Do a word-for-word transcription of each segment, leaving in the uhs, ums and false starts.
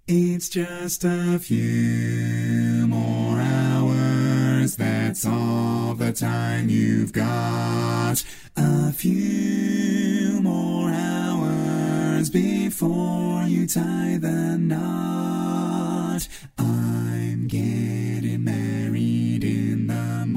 It's just a few more hours, that's all the time you've got. A few more hours before you tie the knot. I'm getting married in the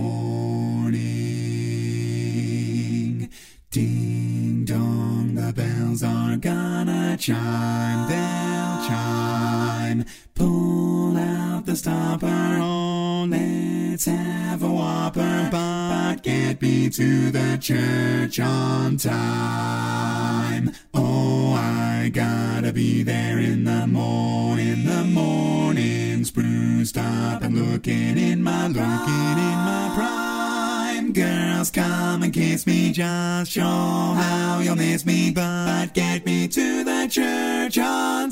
morning. Ding dong, the bells are gonna chime, they'll chime. Pull out the stopper, oh, let's have a whopper, but get me to the church on time. Oh, I gotta be there in the morning, in the morning, spruced up and looking in my, looking in my prime. Girls, come and kiss me, just show how you'll miss me, but get me to the church on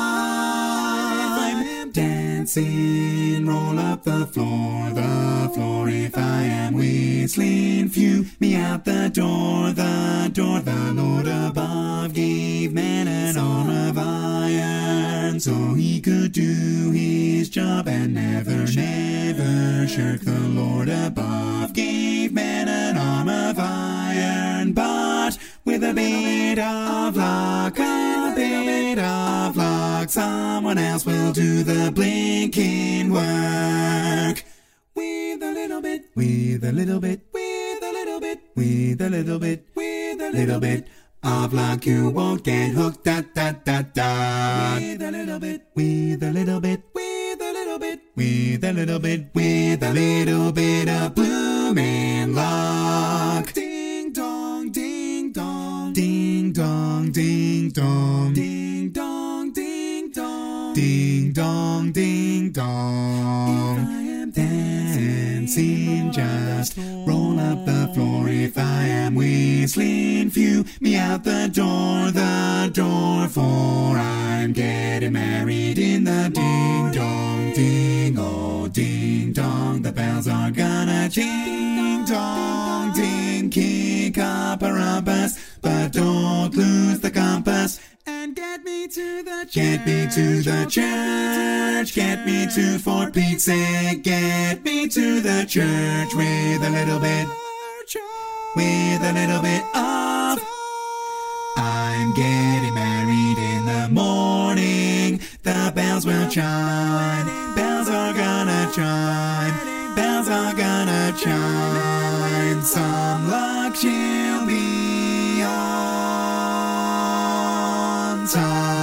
time. Dancing, roll up the floor, the floor if I am whistling, phew, me out the door, the door. The Lord above gave man an arm of iron, so he could do his job and never, never shirk. The Lord above gave man an arm of iron, but with a bit of luck, a bit of luck, someone else will do the blinking work. With a little bit, with a little bit, with a little bit, with a little bit, with a little bit of luck, you won't get hooked, da da da da. With a little bit, with a little bit, with a little bit, with a little bit, with a little bit of blooming luck. Ding dong, ding dong, ding dong, ding dong, ding dong, ding dong, ding dong, ding dong. If I am dancing, just roll up the floor. If I am whistling, phew, me out the door, the door, for I'm getting married in the ding dong, ding, oh ding dong, the bells are gonna ding dong, ding, kick up a rumpus, but don't lose the compass. And get me to the church, get me to the church, get me to Fort Pete's sake, get me to the church with a little bit, with a little bit of. I'm getting married in the morning, the bells will chime, bells are gonna chime, bells are gonna chime, some luck she'll be on time.